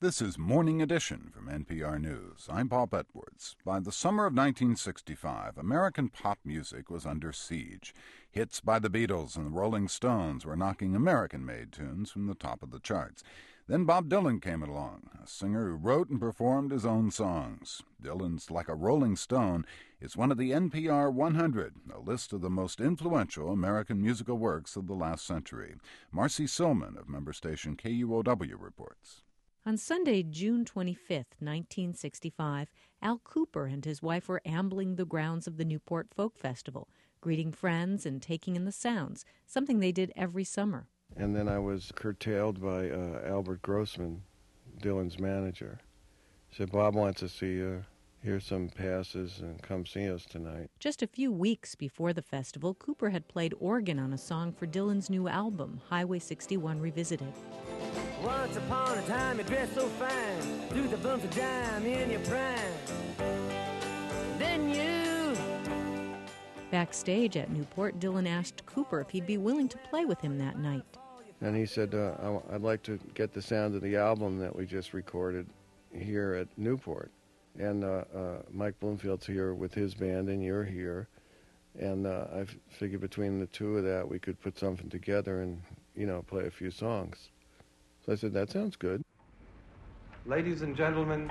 This is Morning Edition from NPR News. I'm Bob Edwards. By the summer of 1965, American pop music was under siege. Hits by the Beatles and the Rolling Stones were knocking American-made tunes from the top of the charts. Then Bob Dylan came along, a singer who wrote and performed his own songs. Dylan's Like a Rolling Stone is one of the NPR 100, a list of the most influential American musical works of the last century. Marcy Silman of member station KUOW reports. On Sunday, June 25, 1965, Al Kooper and his wife were ambling the grounds of the Newport Folk Festival, greeting friends and taking in the sounds, something they did every summer. And then I was curtailed by Albert Grossman, Dylan's manager. He said, Bob wants to see you. Here's some passes and come see us tonight. Just a few weeks before the festival, Kooper had played organ on a song for Dylan's new album, Highway 61 Revisited. Once upon a time you dressed so fine, through the bumps of dime in your prime. Then you... Backstage at Newport, Dylan asked Kooper if he'd be willing to play with him that night. And he said, I'd like to get the sound of the album that we just recorded here at Newport. And Mike Bloomfield's here with his band, and you're here. And I figured between the two of that, we could put something together and, play a few songs. So I said, that sounds good. Ladies and gentlemen,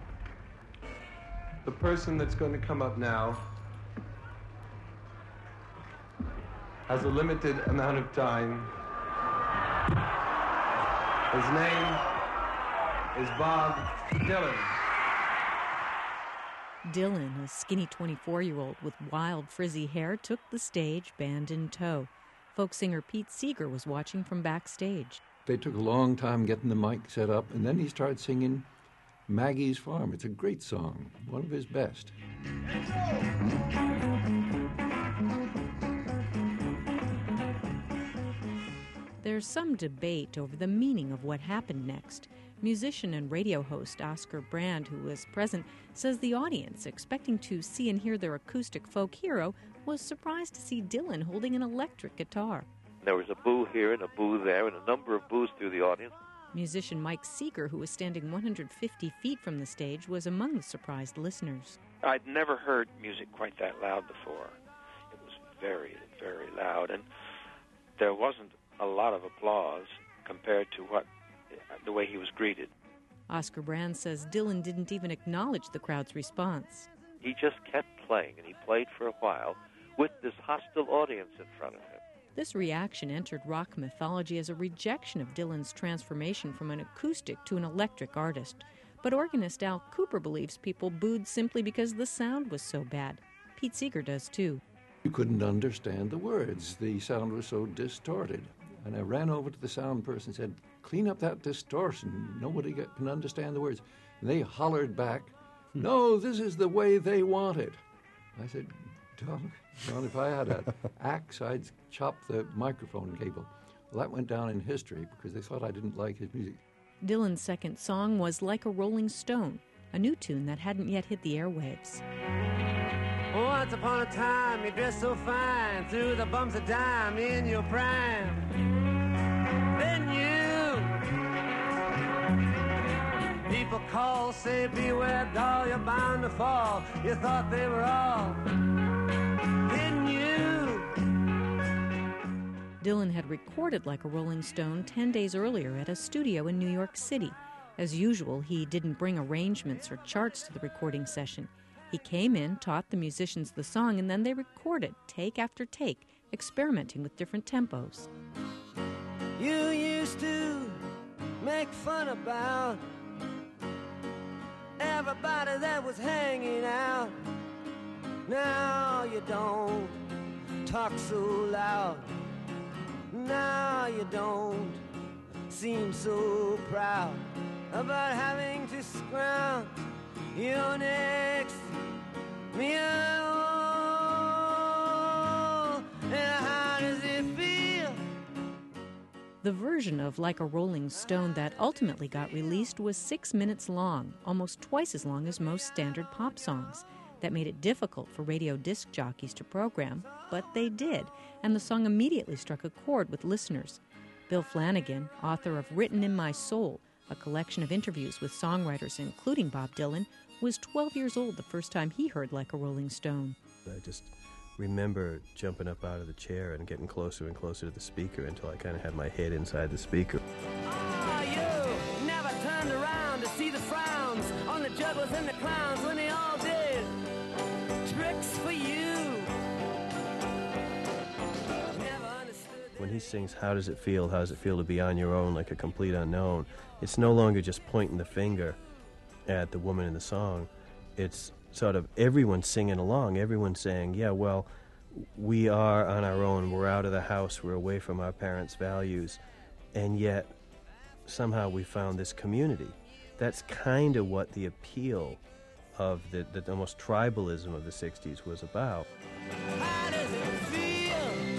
the person that's going to come up now has a limited amount of time. His name is Bob Dylan. Dylan, a skinny 24-year-old with wild, frizzy hair, took the stage, band in tow. Folk singer Pete Seeger was watching from backstage. They took a long time getting the mic set up, and then he started singing Maggie's Farm. It's a great song, one of his best. There's some debate over the meaning of what happened next. Musician and radio host Oscar Brand, who was present, says the audience, expecting to see and hear their acoustic folk hero, was surprised to see Dylan holding an electric guitar. There was a boo here and a boo there and a number of boos through the audience. Musician Mike Seeger, who was standing 150 feet from the stage, was among the surprised listeners. I'd never heard music quite that loud before. It was very, very loud, and there wasn't a lot of applause compared to the way he was greeted. Oscar Brand says Dylan didn't even acknowledge the crowd's response. He just kept playing, and he played for a while with this hostile audience in front of him. This reaction entered rock mythology as a rejection of Dylan's transformation from an acoustic to an electric artist. But organist Al Kooper believes people booed simply because the sound was so bad. Pete Seeger does too. You couldn't understand the words. The sound was so distorted. And I ran over to the sound person and said, clean up that distortion. Nobody can understand the words. And they hollered back, no, this is the way they want it. I said, John, if I had an axe, I'd chop the microphone cable. Well, that went down in history because they thought I didn't like his music. Dylan's second song was Like a Rolling Stone, a new tune that hadn't yet hit the airwaves. Once upon a time you dressed so fine, through the bumps of dime in your prime. Then you, people call, say beware doll, you're bound to fall. You thought they were all in you. Dylan had recorded Like a Rolling Stone 10 days earlier at a studio in New York City. As usual, he didn't bring arrangements or charts to the recording session. He came in, taught the musicians the song, and then they recorded, take after take, experimenting with different tempos. You used to make fun about everybody that was hanging out. Now you don't talk so loud. Now you don't seem so proud about having to scrounge your next meal. And how does it feel? The version of Like a Rolling Stone that ultimately got released was 6 minutes long, almost twice as long as most standard pop songs. That made it difficult for radio disc jockeys to program, but they did, and the song immediately struck a chord with listeners. Bill Flanagan, author of Written in My Soul, a collection of interviews with songwriters, including Bob Dylan, was 12 years old the first time he heard Like a Rolling Stone. I just remember jumping up out of the chair and getting closer and closer to the speaker until I kind of had my head inside the speaker. Ah, you never turned around to see the frowns on the jugglers and the clowns when they all did tricks for you. Never understood. When he sings, how does it feel to be on your own like a complete unknown, it's no longer just pointing the finger at the woman in the song. It's sort of everyone singing along, everyone saying, yeah, well, we are on our own, we're out of the house, we're away from our parents' values, and yet somehow we found this community. That's kind of what the appeal of the almost tribalism of the 60s was about. How does it feel?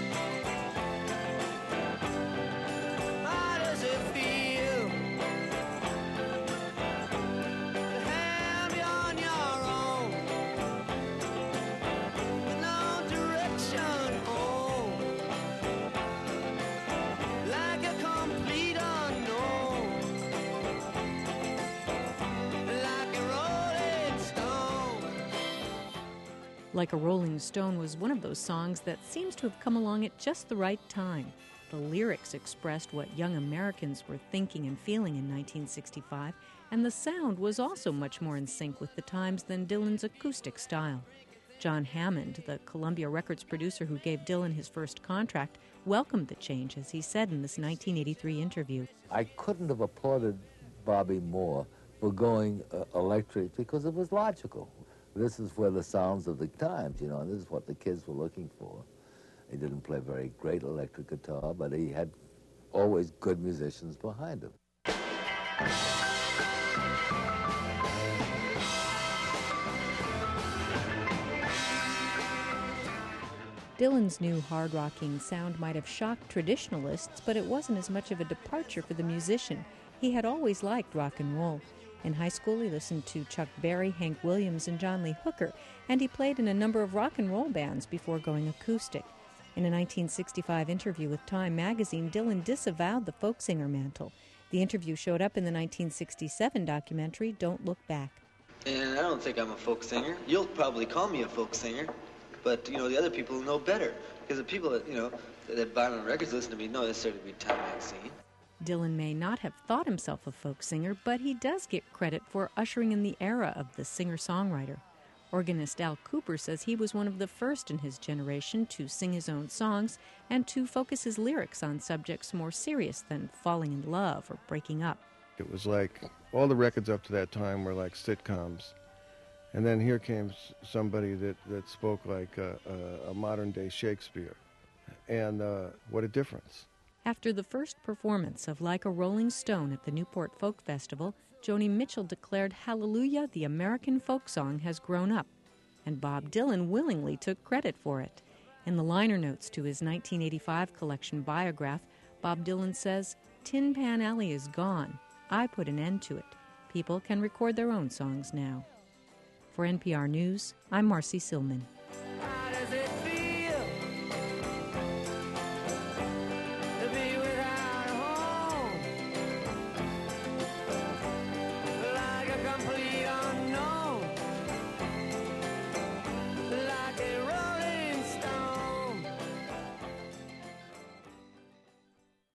How does it feel to have you on your own with no direction home, like a complete unknown, like a rolling stone? Like a Rolling Stone was one of those songs that seems to have come along at just the right time. The lyrics expressed what young Americans were thinking and feeling in 1965, and the sound was also much more in sync with the times than Dylan's acoustic style. John Hammond, the Columbia Records producer who gave Dylan his first contract, welcomed the change, as he said in this 1983 interview. I couldn't have applauded Bobby more for going electric because it was logical. This is where the sounds of the times, you know, and this is what the kids were looking for. He didn't play very great electric guitar, but he had always good musicians behind him. Dylan's new hard-rocking sound might have shocked traditionalists, but it wasn't as much of a departure for the musician. He had always liked rock and roll. In high school, he listened to Chuck Berry, Hank Williams, and John Lee Hooker, and he played in a number of rock and roll bands before going acoustic. In a 1965 interview with Time magazine, Dylan disavowed the folk singer mantle. The interview showed up in the 1967 documentary Don't Look Back. And I don't think I'm a folk singer. You'll probably call me a folk singer, but, you know, the other people know better. Because the people that, you know, that buy my records listen to me don't necessarily read Time magazine. Dylan may not have thought himself a folk singer, but he does get credit for ushering in the era of the singer-songwriter. Organist Al Cooper says he was one of the first in his generation to sing his own songs and to focus his lyrics on subjects more serious than falling in love or breaking up. It was like all the records up to that time were like sitcoms. And then here came somebody that spoke like a modern-day Shakespeare. And what a difference. After the first performance of Like a Rolling Stone at the Newport Folk Festival, Joni Mitchell declared, "Hallelujah, the American folk song has grown up." And Bob Dylan willingly took credit for it. In the liner notes to his 1985 collection Biograph, Bob Dylan says, "Tin Pan Alley is gone. I put an end to it. People can record their own songs now." For NPR News, I'm Marcy Silman.